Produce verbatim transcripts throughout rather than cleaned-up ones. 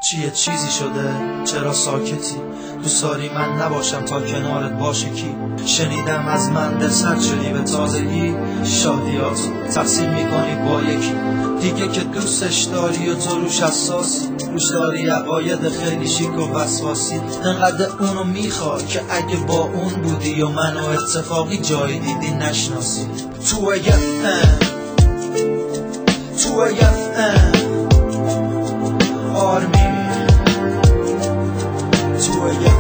چیه چیزی شده؟ چرا ساکتی؟ دوست داری من نباشم تا کنارت باشه کی؟ شنیدم از من دل سرد شدی به تازگی، شادیاتو تقسیم میکنی با یکی دیگه که دوستش داری و تو روش حساسی، روش داری عقاید خیلی شیک و وسواسی. انقدر اونو میخوای که اگه با اون بودی و منو اتفاقی جایی دیدی نشناسی. تو اف ام تو اف ام آرمی تو اف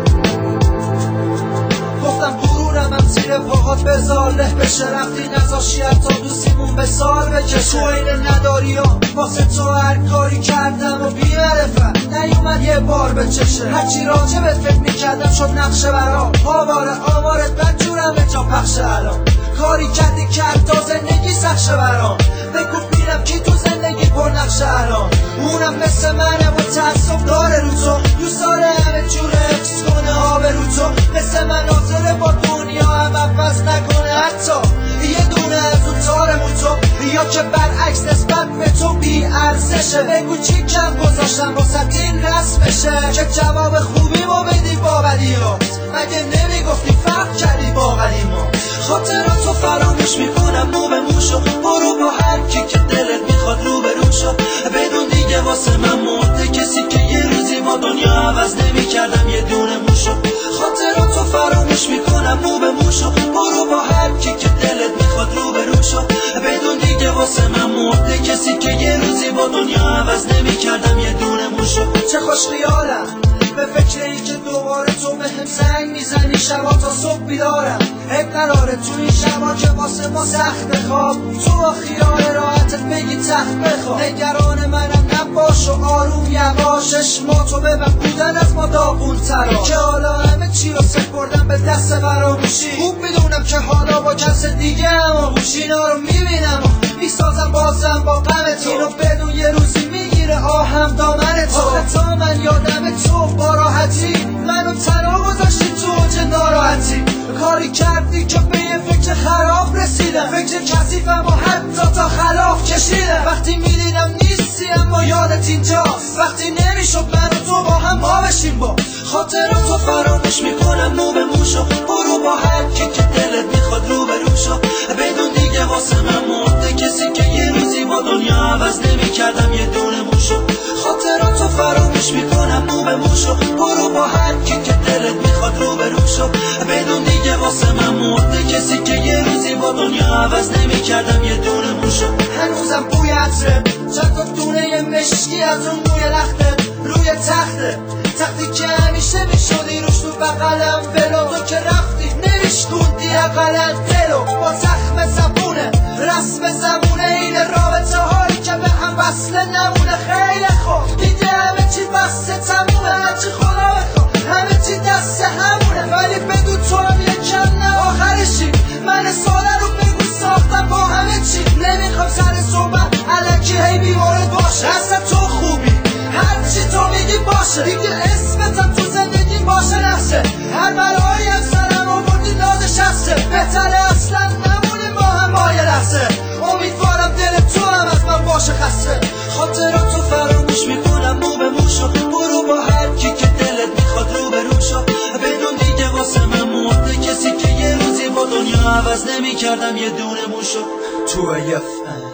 گفتم غرورم هم زیر پاهات بذار له بشه، رفتی نزاشی حتی دوستیمون به سال بکشه. تو اینه نداری ها واسه تو هر کاری کردم و بی معرفت نیومد یه بار به چشه. هرچی راجبت فکر میکردم شد نقشه برام، آواره آوارت بدجورم به جا پخشه. الان کاری کردی کرد تا زندگی سخشه برام، بگو میرم کی تو زندگی پر نقشه. الان اونم مثل منه و تعصب داره رو تو، دوست داره همه جور حفظ کنه آب رو تو. مثل من ناظره با دنیا هم عوض نکنه حتی یه دونه از اون تارمون تو، یا که برعکس نسبت به تو بی ارزشه. بگو چی کم گذاشتم واسه این رسمشه که جواب خوبی ما بدی با بدیات، مگه نمیگفتی فرق کردی با قدیما. خاطراتو فراموش میکنم مو به موشو، برو با هر کی که دلت میخواد رو به رو شو. بدون دیگه واسه من مرده کسی که یه روزی با دنیا عوض نمیکردم یه دونه موشو. خاطراتو فراموش میکنم مو به موشو، برو با هر کی که دلت میخواد رو به رو شو. بدون دیگه واسه من مرده کسی که یه روزی با دنیا عوض نمیکردم یه دونه موشو. چه خوش خیالم به فکر این که دوباره تو به هم زنگ میزنی شبا تا صبح بیدارم. اب قراره تو این شبا که واسه ما سخت خواب تو با خیال راحتت بگی تخت بخواب. نگران منم نباش و آروم یواش، اشماتو ببن بودن از ما داغون ترا که حالا همه چی رو سپردم به دست فراموشی. خوب میدونم که حالا با کس دیگه اما اینا رو میبینم و میسازم بازم با غم تو. اینو بدون یه روزی میگیره آهم دامن تو. آخه تا من یادم تو با راحتی منو تنها گذاشتی تو اوج ناراحتی. کاری کردی که به یه فکر خراب رسیدم، فکر کثیفم و حتی تا خلاف کشیدم. وقتی میدیدم نیستی اما یادت اینجاست، وقتی نمیشد من و تو با هم ما بشیم. با خاطراتو فراموش میکنم مو به موشو، برو با هر کی که دلت میخواد رو به رو شو. بدون دیگه واسه من مرده کسی که یه روزی با دنیا عوض نمیکردم یه دونه موشو. خاطراتو فراموش میکنم مو به موشو، برو با هر کی که دلت میخواد رو به رو شو. بدون دیگه واسه من مرده کسی که یه روزی با دنیا عوض نمیکردم یه دونه موشو. هنوزم بوی عطره چند تا دونه یه مشکی از اون موی لخته روی تخته، تختی که همیشه میشدی روش تو بقلم ولو. تو که رفتی نمیشکوندی اقلن دلو با زخم زبونه رسم زمونه. این رابطه هایی که به هم وصله نمونه خیلی خوب دیگه همه چی بسته تمومه. هرچی خدا بخواه همه چی دست همونه، ولی بدون تو هم یکم نه آخرشی. من ساله رو بگو ساختم با همه چی، نمیخوام سر صحبت الکی هی بیوارد باشه. اصلا تو خوبی هرچی تو میگی باشه، دیگه اسمتم تو زندگی باشه نقشه. هر برایی هم سرم آوردی نازش هسته، بهتره اصلا نمونیم با هم با یه لحظه. امیدوارم دل تو هم از من باشه خسته. خاطراتو فراموش میکنم مو به موشو، برو با هر کی که دلت میخواد رو به رو شو. بدون دیگه واسه من مرده کسی که یه روزی با دنیا عوض نمیکردم یه دونه موشو. تو اف ام